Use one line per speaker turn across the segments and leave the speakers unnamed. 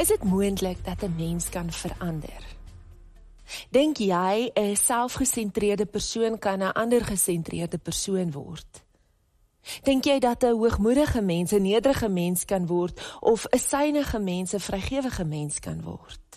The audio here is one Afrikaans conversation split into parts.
Is dit moontlik dat 'n mens kan verander? Dink jy 'n selfgesentreerde persoon kan 'n ander gesentreerde persoon word? Dink jy dat 'n hoogmoedige mens 'n nederige mens kan word of 'n synige mens 'n vrygewige mens kan word?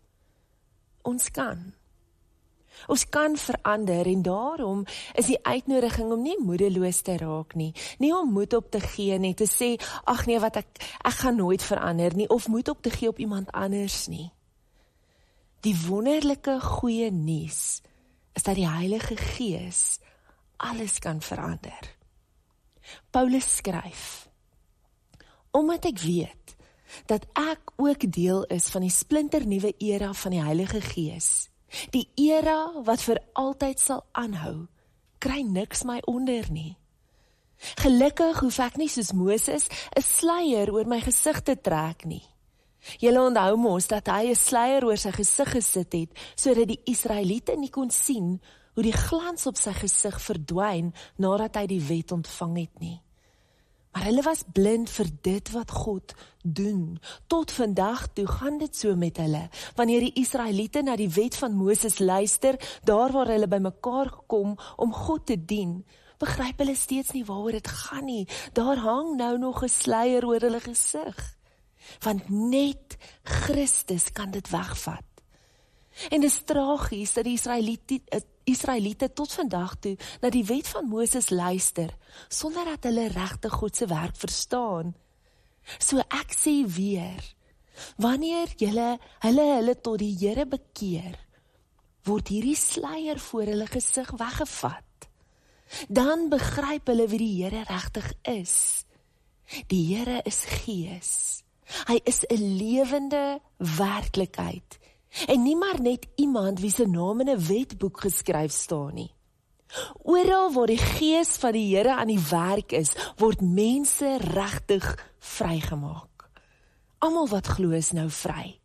Ons kan. Ons kan verander en daarom is die uitnodiging om nie moedeloos te raak nie om moed op te gee nie, te sê, ag nee, wat ek gaan nooit verander nie, of moed op te gee op iemand anders nie. Die wonderlike goeie nuus is dat die Heilige Gees alles kan verander. Paulus skryf, omdat ek weet dat ek ook deel is van die splinternuwe era van die Heilige Gees, die era wat vir altyd sal aanhou, kry niks my onder nie. Gelukkig hoef ek nie soos Moses 'n sluier oor my gesig te trek nie. Julle onthou mos dat hy 'n sluier oor sy gesig gesit het, sodat die Israeliete nie kon sien hoe die glans op sy gesig verdwyn nadat hy die wet ontvang het nie. Maar hulle was blind vir dit wat God doen. Tot vandag toe gaan dit so met hulle. Wanneer die Israeliete na die wet van Moses luister, daar waar hulle bymekaar gekom om God te dien, begryp hulle steeds nie waaroor dit gaan nie. Daar hang nou nog 'n sluier oor hulle gesig. Want net Christus kan dit wegvat. En dit is tragies dat die Israeliete tot vandag toe na die wet van Moses luister, sonder dat hulle regtig God se werk verstaan. So ek sê weer, wanneer hulle tot die Here bekeer, word hierdie sluier voor hulle gesig weggevat. Dan begryp hulle wie die Here regtig is. Die Here is Gees. Hy is 'n lewende werklikheid. En nie maar net iemand wie se naam in 'n wetboek geskryf staan nie. Oral waar die Gees van die Here aan die werk is, word mense regtig vrygemaak. Almal wat glo is nou vry.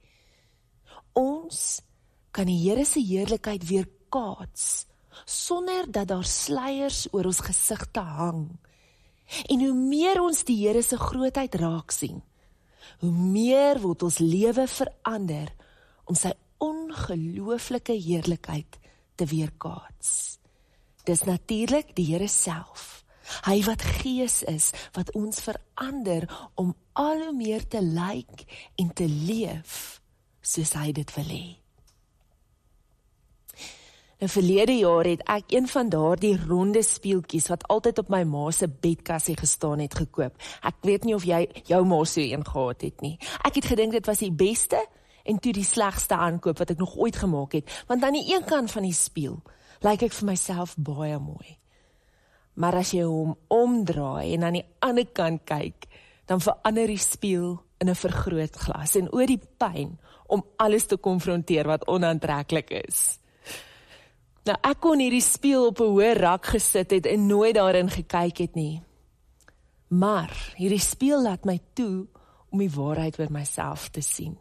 Ons kan die Here se heerlikheid weerkaats, sonder dat daar sluiers oor ons gesigte hang. En hoe meer ons die Here se grootheid raak sien, hoe meer word ons lewe verander om sy ongelooflike heerlikheid te weerkaats. Dis natuurlik die Here self, hy wat Gees is, wat ons verander om al hoe meer te lyk en te leef soos hy dit wil hê. In verlede jaar het ek een van daardie ronde speeltjies wat altyd op my ma se bedkassie gestaan het gekoop. Ek weet nie of jy jou ma so een gehad het nie. Ek het gedink dit was die beste en toe die slegste aankoop wat ek nog ooit gemaak het, want aan die een kant van die spieël lyk ek vir myself baie mooi. Maar as jy hom omdraai en aan die ander kant kyk, dan verander die spieël in 'n vergrootglas en oor die pyn om alles te konfronteer wat onaantreklik is. Nou, ek kon hierdie spieël op 'n hoë rak gesit het en nooit daarin gekyk het nie. Maar hierdie spieël laat my toe om die waarheid oor myself te sien.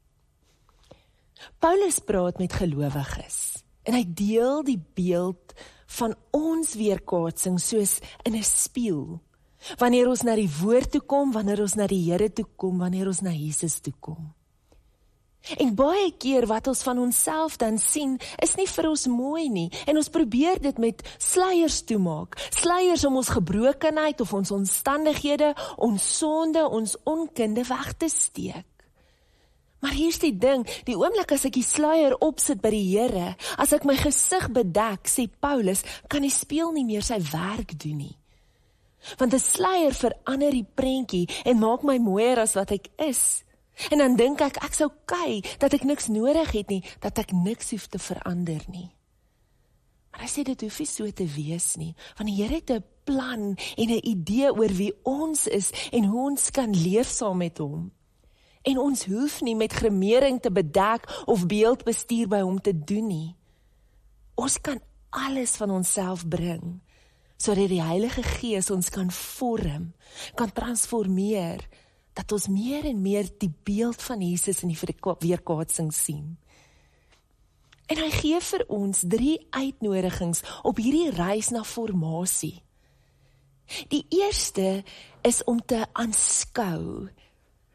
Paulus praat met gelowiges en hy deel die beeld van ons weerkaatsing soos in 'n spieël. Wanneer ons na die woord toe kom, wanneer ons na die Here toe kom, wanneer ons na Jesus toe kom. En baie keer wat ons van onsself dan sien, is nie vir ons mooi nie. En ons probeer dit met sluiers toemaak. Sluiers om ons gebrokenheid of ons omstandighede, ons sonde, ons onkunde weg te steek. Maar hier's die ding, die oomblik as ek die sluier opsit by die Here, as ek my gesig bedek, sê Paulus, kan die spieël nie meer sy werk doen nie. Want 'n sluier verander die prentjie en maak my mooier as wat ek is. En dan dink ek's okay, dat ek niks nodig het nie, dat ek niks hoef te verander nie. Maar hy sê dit hoef nie so te wees nie, want die Here het 'n plan en 'n idee oor wie ons is en hoe ons kan leef saam met hom. En ons hoef nie met gremering te bedek of beeldbestuur by hom te doen nie. Ons kan alles van onsself bring, sodat die Heilige Gees ons kan vorm, kan transformeer, dat ons meer en meer die beeld van Jesus in die weerkaatsing sien. En hy gee vir ons 3 uitnodigings op hierdie reis na formasie. Die eerste is om te aanskou.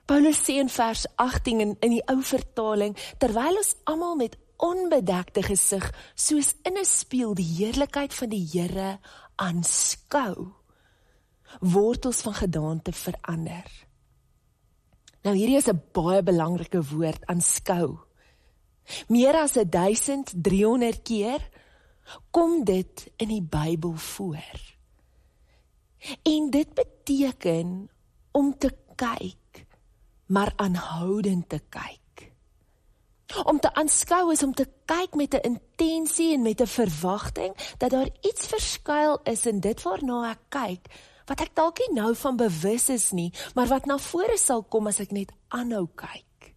Paulus sê in vers 18 in die ou vertaling, terwyl ons almal met onbedekte gesig, soos in 'n spieël die heerlikheid van die Here aanskou, word ons van gedaante verander. Nou hierdie is 'n baie belangrike woord, aanskou. Meer as 1300 keer kom dit in die Bybel voor. En dit beteken om te kyk, maar aanhoudend te kyk. Om te aanskou is om te kyk met 'n intensie en met 'n verwagting dat daar iets verskuil is in dit waarna ek kyk, wat ek dalk nie nou van bewus is nie, maar wat na vore sal kom as ek net aanhou kyk.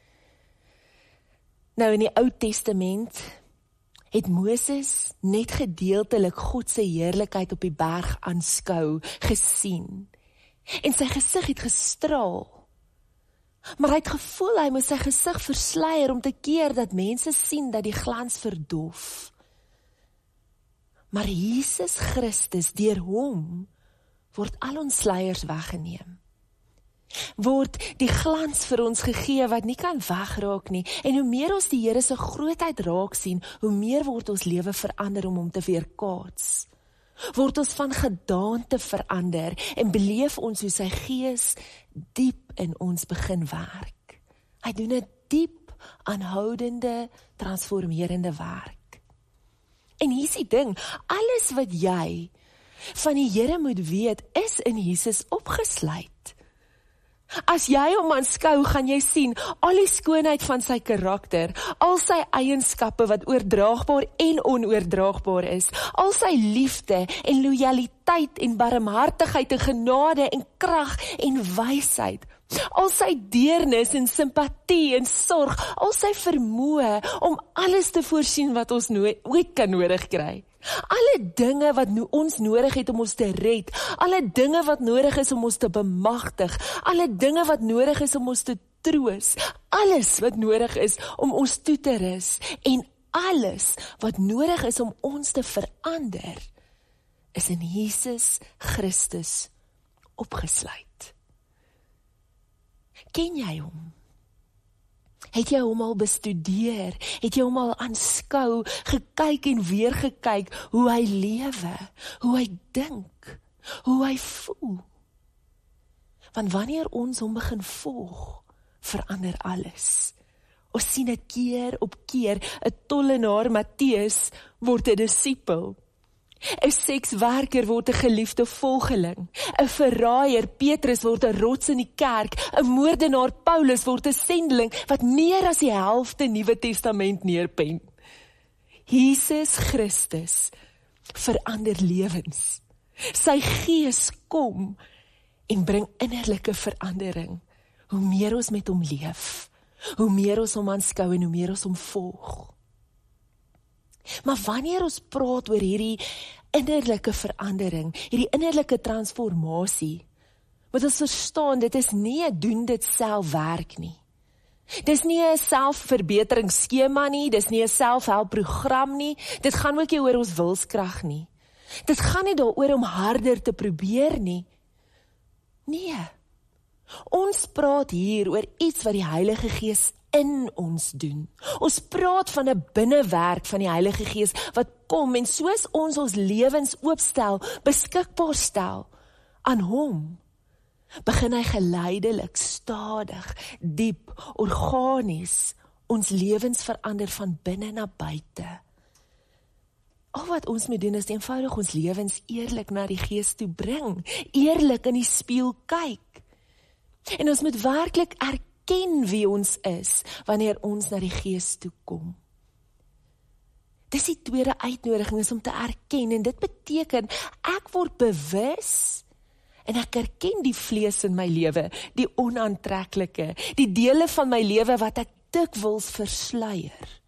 Nou in die Ou Testament het Moses net gedeeltelik God se heerlikheid op die berg aanskou, gesien. En sy gesig het gestraal. Maar hy het gevoel hy moes sy gesig versluier om te keer dat mense sien dat die glans verdof. Maar Jesus Christus, deur hom, word al ons sluiers weggeneem. Word die glans vir ons gegee wat nie kan wegraak nie. En hoe meer ons die Here se grootheid raak sien, hoe meer word ons lewe verander om hom te weerkaats. Word ons van gedaante verander en beleef ons hoe sy gees diep in ons begin werk. Hy doen 'n diep, aanhoudende, transformerende werk. En hier is die ding, alles wat jy van die Here moet weet, is in Jesus opgesluit. As jy hom aanskou, gaan jy sien al die skoonheid van sy karakter, al sy eienskappe wat oordraagbaar en onoordraagbaar is, al sy liefde en lojaliteit en barmhartigheid en genade en krag en wysheid, al sy deernis en simpatie en sorg, al sy vermoë om alles te voorsien wat ons ooit kan nodig kry. Alle dinge wat ons nodig het om ons te red, alle dinge wat nodig is om ons te bemagtig, alle dinge wat nodig is om ons te troos, alles wat nodig is om ons toe te rus, en alles wat nodig is om ons te verander, is in Jesus Christus opgesluit. Ken jy hom? Het jy hom al bestudeer? Het jy hom al aanskou, gekyk en weer gekyk, hoe hy lewe, hoe hy dink, hoe hy voel? Want wanneer ons hom begin volg, verander alles. Ons sien dit keer op keer, 'n tollenaar Matteus word 'n disipel. 'n sekswerker word 'n geliefde volgeling. 'n verraaier Petrus word 'n rots in die kerk. 'n moordenaar Paulus word 'n sendeling wat meer as die helfte Nuwe Testament neerpen. Jesus Christus verander lewens. Sy gees kom en bring innerlike verandering. Hoe meer ons met hom leef, hoe meer ons hom aanskou en hoe meer ons hom volg. Maar wanneer ons praat oor hierdie innerlike verandering, hierdie innerlike transformasie, moet ons verstaan, dit is nie 'n doen dit self werk nie. Dis nie 'n selfverbeteringsskema nie, dis nie 'n selfhelpprogram nie, dit gaan ook nie oor ons wilskrag nie. Dit gaan nie daaroor om harder te probeer nie. Nee, ons praat hier oor iets wat die Heilige Gees in ons doen. Ons praat van 'n binnewerk van die Heilige Gees wat kom en soos ons lewens oopstel, beskikbaar stel aan hom, begin hy geleidelik, stadig, diep, organies ons lewens verander van binne na buite. Al wat ons moet doen is eenvoudig ons lewens eerlik na die Gees toe bring, eerlik in die spieël kyk. En ons moet werklik erken wie ons is, wanneer ons na die Gees toe kom. Dis die tweede uitnodiging, is om te erken, en dit beteken, ek word bewus, en ek erken die vlees in my lewe, die onaantreklike, die dele van my lewe wat ek dikwels versluier.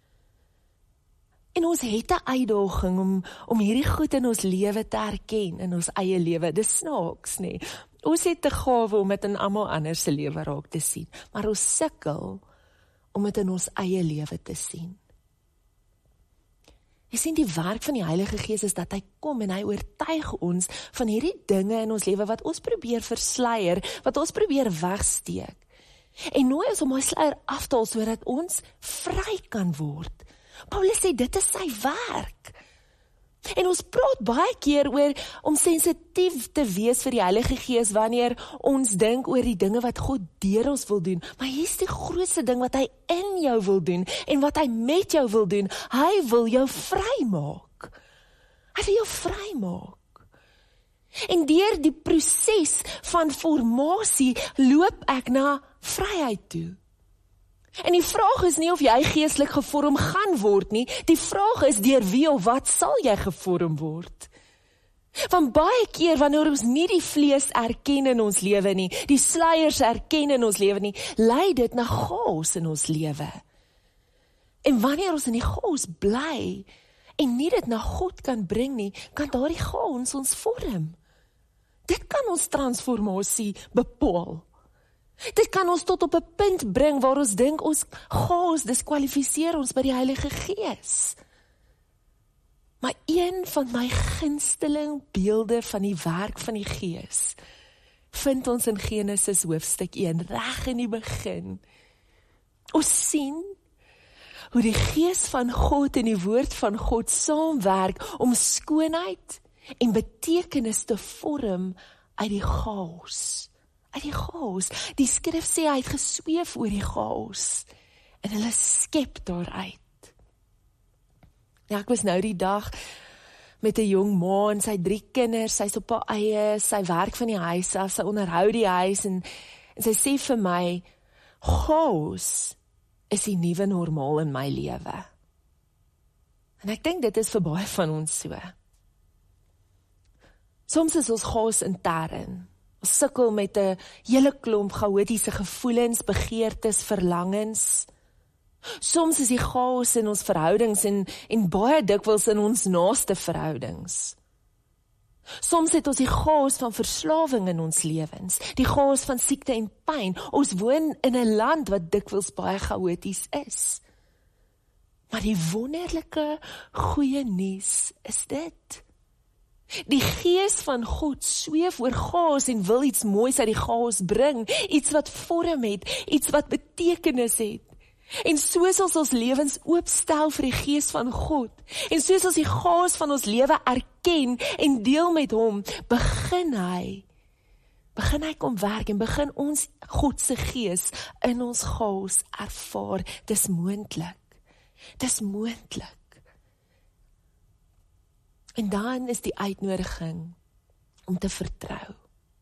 En ons het 'n uitdaging om hierdie goed in ons lewe te erken, in ons eie lewe. Dis snaaks, nee. Ons het 'n gawe om dit in almal anders se lewe raak te sien, maar ons sukkel om dit in ons eie lewe te sien. Jy sien, die werk van die Heilige Gees is dat hy kom en hy oortuig ons van hierdie dinge in ons lewe wat ons probeer versluier, wat ons probeer wegsteek. En nooi ons om my sluier af te haal, sodat ons vry kan word. Paulus sê, dit is sy werk. En ons praat baie keer oor om sensitief te wees vir die Heilige Gees, wanneer ons dink oor die dinge wat God deur ons wil doen. Maar hier is die grootste ding wat hy in jou wil doen, en wat hy met jou wil doen. Hy wil jou vrymaak. Hy wil jou vrymaak. En deur die proses van formasie loop ek na vryheid toe. En die vraag is nie of jy geestelik gevorm gaan word nie, die vraag is deur wie of wat sal jy gevorm word? Want baie keer wanneer ons nie die vlees erken in ons lewe nie, die sluiers erken in ons lewe nie, lei dit na chaos in ons lewe. En wanneer ons in die chaos bly, en nie dit na God kan bring nie, kan daardie chaos ons vorm. Dit kan ons transformasie bepaal. Dit kan ons tot op 'n punt bring waar ons dink ons chaos diskwalifiseer ons by die Heilige Gees. Maar een van my gunsteling beelde van die werk van die Gees vind ons in Genesis hoofstuk 1, reg in die begin. Ons sien hoe die Gees van God en die woord van God saamwerk om skoonheid en betekenis te vorm uit die chaos. Uit die chaos. Die skrif sê hy het gesweef oor die chaos. En hulle skep daaruit. Ja, ek was nou die dag met 'n jong ma en sy 3 kinders, sy is op haar eie, sy werk van die huis af, sy onderhou die huis en sy sê vir my, chaos is die nuwe normaal in my lewe. En ek dink dit is vir baie van ons so. Soms is ons chaos intern. Ons sukkel met 'n hele klomp chaotiese gevoelens, begeertes, verlangens. Soms is die chaos in ons verhoudings en baie dikwels in ons naaste verhoudings. Soms het ons die chaos van verslawing in ons lewens, die chaos van siekte en pyn. Ons woon in 'n land wat dikwels baie chaoties is. Maar die wonderlike goeie nuus is dit. Die Gees van God sweef oor chaos en wil iets moois uit die chaos bring, iets wat vorm het, iets wat betekenis het. En soos ons lewens oopstel vir die Gees van God, en soos ons die chaos van ons lewe erken en deel met hom, begin hy kom werk en begin ons God se Gees in ons chaos ervaar. Dis moontlik. Dis moontlik. En dan is die uitnodiging om te vertrou.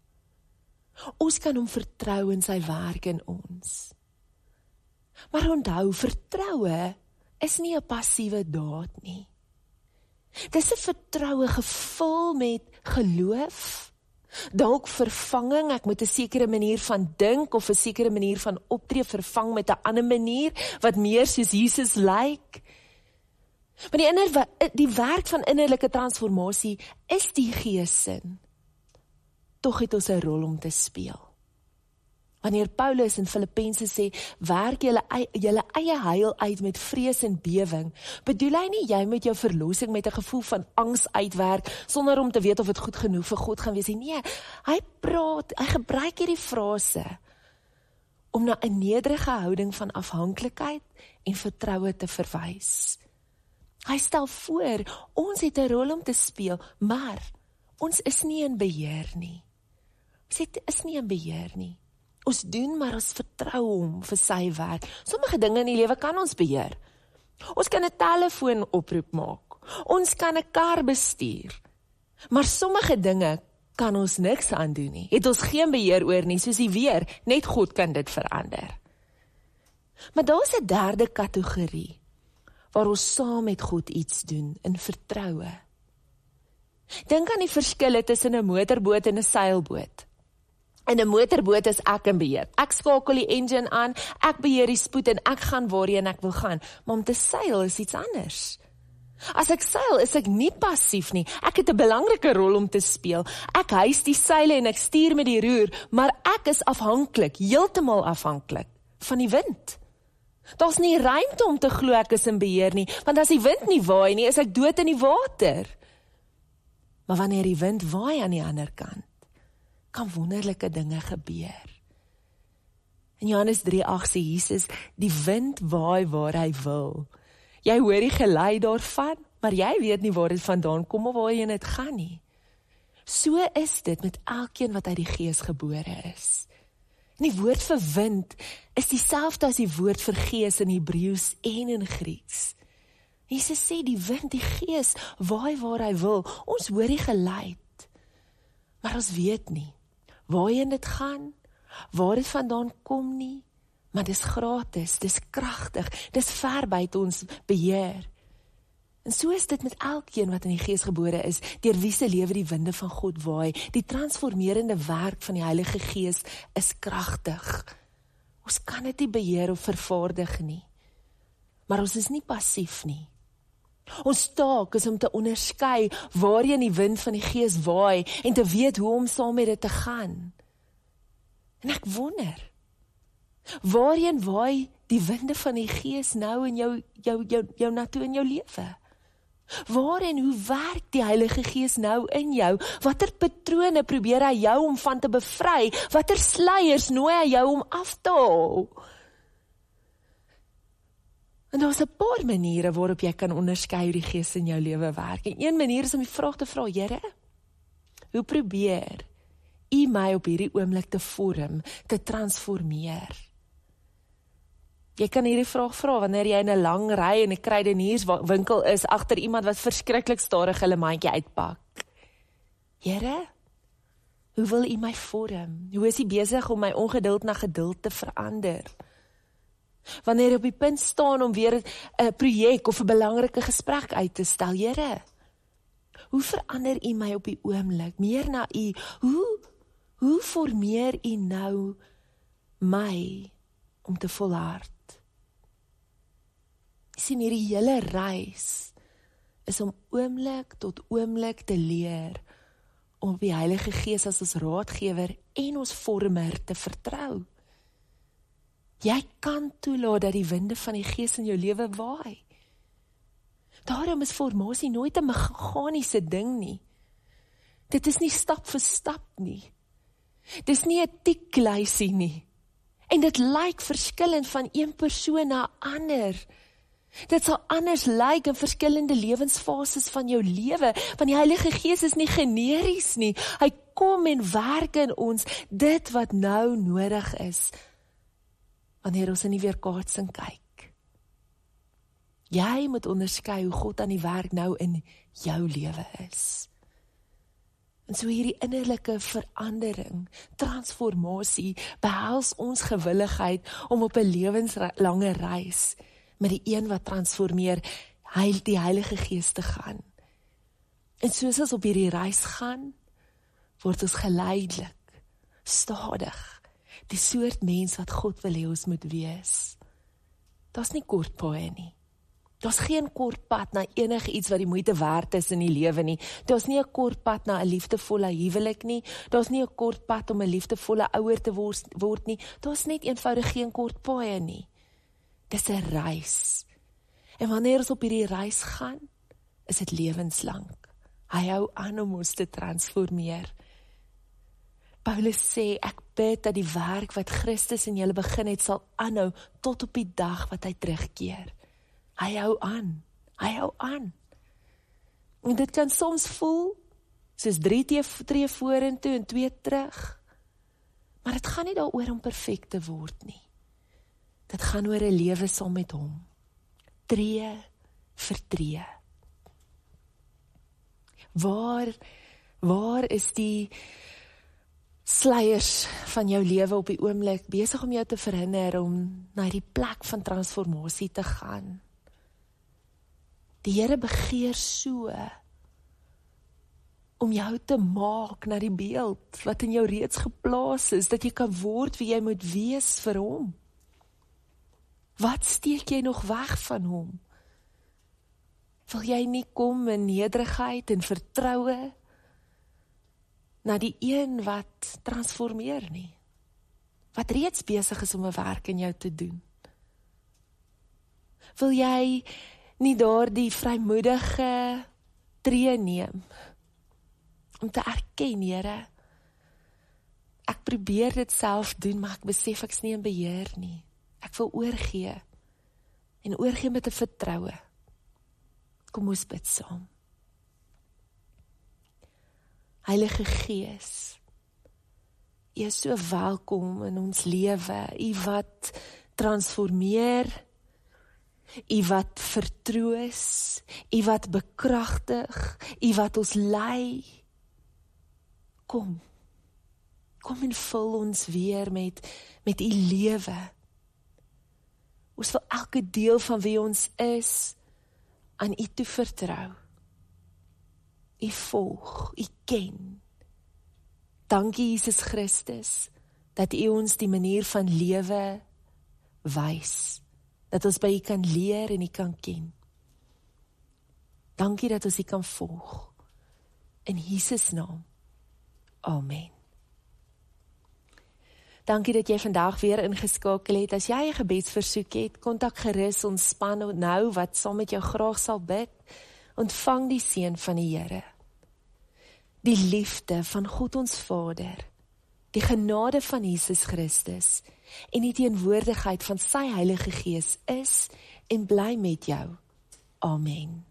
Ons kan hom vertrou in sy werk in ons. Maar onthou, vertroue is nie 'n passiewe daad nie. Dis 'n vertroue gevul met geloof, dalk vervanging, ek moet 'n sekere manier van dink of 'n sekere manier van optree vervang met 'n ander manier wat meer soos Jesus lyk. Maar die werk van innerlike transformasie is die geessin. Tog het ons 'n rol om te speel. Wanneer Paulus in Filippense sê, werk julle eie heil uit met vrees en bewing, bedoel hy nie jy met jou verlossing met 'n gevoel van angs uitwerk, sonder om te weet of dit goed genoeg vir God gaan wees nie. Nee, hy gebruik hierdie frase om na 'n nederige houding van afhanklikheid en vertroue te verwys. Hy stel voor, ons het 'n rol om te speel, maar ons is nie in beheer nie. Ons is nie in beheer nie. Ons doen, maar ons vertrou hom vir sy werk. Sommige dinge in die lewe kan ons beheer. Ons kan 'n telefoon oproep maak. Ons kan 'n kar bestuur. Maar sommige dinge kan ons niks aan doen nie. Het ons geen beheer oor nie, soos die weer. Net God kan dit verander. Maar daar is 'n derde kategorie, waar ons saam met God iets doen, in vertroue. Dink aan die verskille tussen 'n motorboot en 'n seilboot. In 'n motorboot is ek in beheer. Ek skakel die engine aan, ek beheer die spoed en ek gaan waarheen ek wil gaan. Maar om te seil is iets anders. As ek seil, is ek nie passief nie. Ek het 'n belangrike rol om te speel. Ek hys die seile en ek stuur met die roer, maar ek is afhanklik, heeltemal afhanklik van die wind. Daar's nie ruimte om te glo ek is in beheer nie, want as die wind nie waai nie, is ek dood in die water. Maar wanneer die wind waai aan die ander kant, kan wonderlike dinge gebeur. In Johannes 3:8 sê Jesus, die wind waai waar hy wil. Jy hoor die gelei daarvan, maar jy weet nie waar dit vandaan kom of waarheen dit gaan nie. So is dit met elkeen wat uit die Gees gebore is. En die woord vir wind is dieselfde as die woord vir Gees in Hebreëus en in Grieks. Jesus sê die wind, die Gees, waai waar hy wil. Ons hoor die geluid, maar ons weet nie waarheen dit gaan, waar dit vandaan kom nie, maar dis gratis, dis kragtig, dis ver buite ons beheer. En so is dit met elkeen wat in die Gees gebore is, deur wie se lewe die winde van God waai. Die transformerende werk van die Heilige Gees is kragtig. Ons kan dit nie beheer of vervaardig nie, maar ons is nie passief nie. Ons taak is om te onderskei waarheen die wind van die Gees waai en te weet hoe om saam met dit te gaan. En ek wonder, waarheen waai die winde van die Gees nou in jou na toe in jou lewe? Waar en hoe werk die Heilige Gees nou in jou? Watter patrone probeer hy jou om van te bevry? Watter sluiers nooi hy jou om af te haal? En daar's 'n paar maniere waarop jy kan onderskei hoe die Gees in jou lewe werk. En een manier is om die vraag te vra, Here, hoe probeer U my op hierdie oomblik te vorm, te transformeer? Jy kan hierdie vraag vra wanneer jy in 'n lang ry in 'n kruidenierswinkel is agter iemand wat verskriklik stadig hulle mandjie uitpak. Here, hoe wil U my vorm? Hoe is U besig om my ongeduld na geduld te verander? Wanneer jy op die punt staan om weer 'n projek of 'n belangrike gesprek uit te stel, Here, hoe verander U my op die oomblik? Meer na U. Hoe formeer U nou my om te volhard? Jy sien, hierdie hele reis is om oomblik tot oomblik te leer om op die Heilige Gees as ons raadgewer en ons vormer te vertrou. Jy kan toelaat dat die winde van die Gees in jou lewe waai. Daarom is formasie nooit 'n meganiese ding nie. Dit is nie stap vir stap nie. Dit is nie 'n tiklysie nie. En dit lyk verskillend van een persoon na 'n ander. Dit sal anders lyk in verskillende lewensfases van jou lewe, want die Heilige Gees is nie generies nie. Hy kom en werk in ons dit wat nou nodig is, wanneer ons in die weerkaatsing kyk. Jy moet onderskei hoe God aan die werk nou in jou lewe is. En so hierdie innerlike verandering, transformasie, behels ons gewilligheid om op 'n lewenslange reis met die een wat transformeer, die Heilige Gees te gaan. En soos ons op hierdie reis gaan, word ons geleidelik, stadig, die soort mens wat God wil hê ons moet wees. Daar's nie kort paaie nie. Daar's geen kort pad na enige iets wat die moeite werd is in die lewe nie. Daar's nie 'n kort pad na 'n liefdevolle huwelik nie. Daar's nie 'n kort pad om 'n liefdevolle ouer te word nie. Daar's net eenvoudig geen kort paaie nie. Dis 'n reis. En wanneer ons op hierdie reis gaan, is dit lewenslang. Hy hou aan om ons te transformeer. Paulus sê, ek bid dat die werk wat Christus in julle begin het, sal aanhou tot op die dag wat hy terugkeer. Hy hou aan. Hy hou aan. En dit kan soms voel soos 3 tree vorentoe en 2 terug. Maar dit gaan nie daaroor om perfek te word nie. Dit gaan oor 'n lewe saam met hom. Tree vir tree. Waar is die sluiers van jou lewe op die oomblik besig om jou te verhinder om na die plek van transformasie te gaan? Die Here begeer so om jou te maak na die beeld wat in jou reeds geplaas is, dat jy kan word wie jy moet wees vir hom. Wat steek jy nog weg van hom? Wil jy nie kom in nederigheid en vertroue na die een wat transformeer nie? Wat reeds besig is om 'n werk in jou te doen? Wil jy nie daardie vrymoedige tree neem om te erken, Here, Ek probeer dit self doen, maar ek besef ek's nie in beheer nie. Ek wil oorgee. En oorgee met 'n vertroue. Kom ons bid saam. Heilige Gees, U is so welkom in ons lewe. U wat transformeer, U wat vertroos, U wat bekragtig, U wat ons lei. Kom en vul ons weer met U lewe. Ons wil elke deel van wie ons is aan U toe vertrou. U volg, U ken. Dankie Jesus Christus, dat U ons die manier van lewe wys. Dat ons by U kan leer en U kan ken. Dankie dat ons U kan volg. In Jesus naam. Amen. Dankie dat jy vandag weer ingeskakel het. As jy 'n gebedsversoek het, kontak gerus ons span nou wat saam met jou graag sal bid. Ontvang die seën van die Here. Die liefde van God ons Vader, die genade van Jesus Christus en die teenwoordigheid van sy Heilige Gees is en bly met jou. Amen.